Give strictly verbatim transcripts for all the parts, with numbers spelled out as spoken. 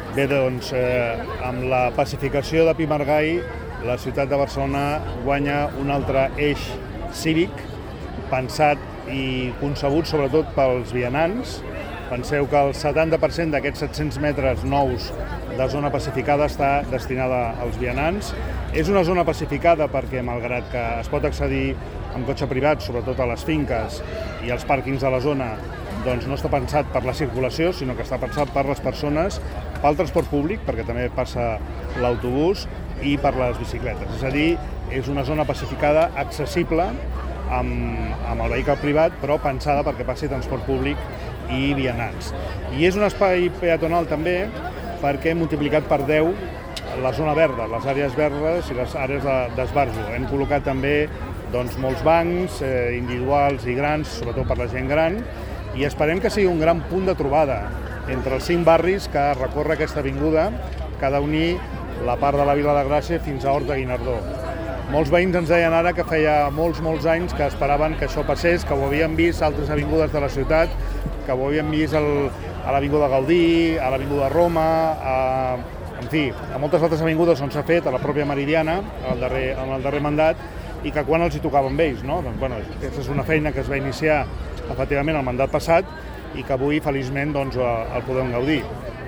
Bé, doncs, eh, amb la pacificació de Pi i Margall, la ciutat de Barcelona guanya un altre eix cívic pensat i concebut sobretot pels vianants. Penseu que el setanta per cent d'aquests set-cents metres nous de zona pacificada està destinada als vianants. És una zona pacificada perquè, malgrat que es pot accedir amb cotxe privat, sobretot a les finques i als pàrquings de la zona, doncs no està pensat per la circulació, sinó que està pensat per les persones, pel transport públic, perquè també passa l'autobús, i per les bicicletes. És a dir, és una zona pacificada accessible amb, amb el vehicle privat, però pensada perquè passi transport públic i vianants. I és un espai peatonal també perquè hem multiplicat per deu la zona verda, les àrees verdes i les àrees d'esbarjo. Hem col·locat també doncs, molts bancs eh, individuals i grans, sobretot per la gent gran, i esperem que sigui un gran punt de trobada entre els cinc barris que recorre aquesta avinguda, que ha d'unir la part de la Vila de Gràcia fins a Horta Guinardó. Molts veïns ens deien ara que feia molts, molts anys que esperaven que això passés, que ho havien vist a altres avingudes de la ciutat, que ho havien vist el, a l'Avinguda Gaudí, a l'Avinguda Roma, a, en fi, a moltes altres avingudes on s'ha fet, a la pròpia Meridiana, el darrer, en el darrer mandat, i que quan els hi tocava amb ells, no? Doncs, bueno, aquesta és una feina que es va iniciar efectivament el mandat passat i que avui, feliçment, doncs, el podem gaudir.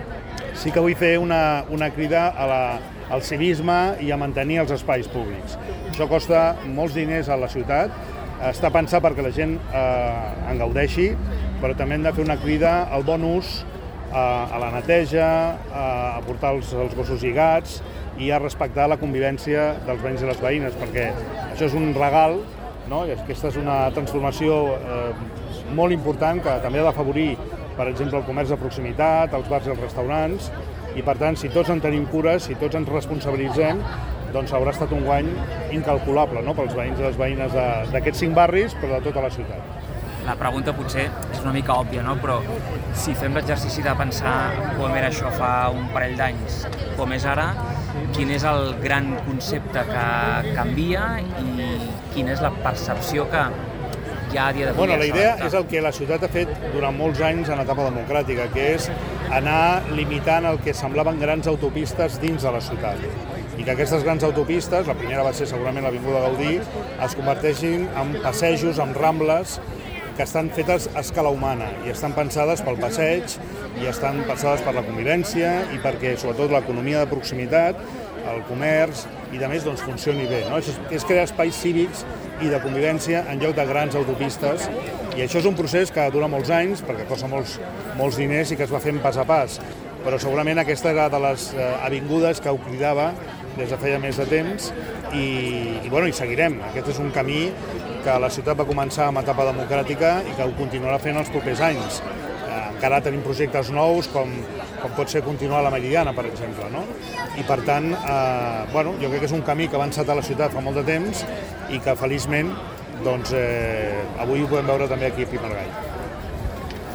Sí que vull fer una, una crida a la, al civisme i a mantenir els espais públics. Això costa molts diners a la ciutat, està pensat perquè la gent eh, en gaudeixi, però també hem de fer una crida al bon ús, eh, a la neteja, eh, a portar els, els gossos lligats i a respectar la convivència dels veïns i les veïnes, perquè això és un regal, no? I aquesta és una transformació eh, molt important que també ha d'afavorir, per exemple, el comerç de proximitat, els bars i els restaurants, i per tant, si tots en tenim cures, si tots ens responsabilitzem, doncs haurà estat un guany incalculable, no? Pels veïns i les veïnes d'aquests cinc barris, però de tota la ciutat. La pregunta potser és una mica òbvia, no? Però si fem l'exercici de pensar com era això fa un parell d'anys, com és ara, quin és el gran concepte que canvia i quina és la percepció que hi ha a dia d'avui? Bueno, la idea és el que la ciutat ha fet durant molts anys en etapa democràtica, que és anar limitant el que semblaven grans autopistes dins de la ciutat. I que aquestes grans autopistes, la primera va ser segurament l'Avinguda Gaudí, es converteixin en passejos, en rambles, que estan fetes a escala humana i estan pensades pel passeig i estan pensades per la convivència i perquè, sobretot, l'economia de proximitat, el comerç i, de més, doncs, funcioni bé, no? És, és crear espais cívics i de convivència en lloc de grans autopistes, i això és un procés que dura molts anys perquè costa molts, molts diners i que es va fent pas a pas, però segurament aquesta era de les eh, avingudes que ho cridava des de feia més de temps i, i, bueno, i seguirem. Aquest és un camí que la ciutat va començar amb etapa democràtica i que ho continuarà fent els propers anys. Eh, encara tenim projectes nous com, com pot ser continuar la Meridiana, per exemple, no? I per tant, eh, bueno, jo crec que és un camí que ha avançat a la ciutat fa molt de temps i que feliçment doncs, eh, avui ho podem veure també aquí a Pi i Margall.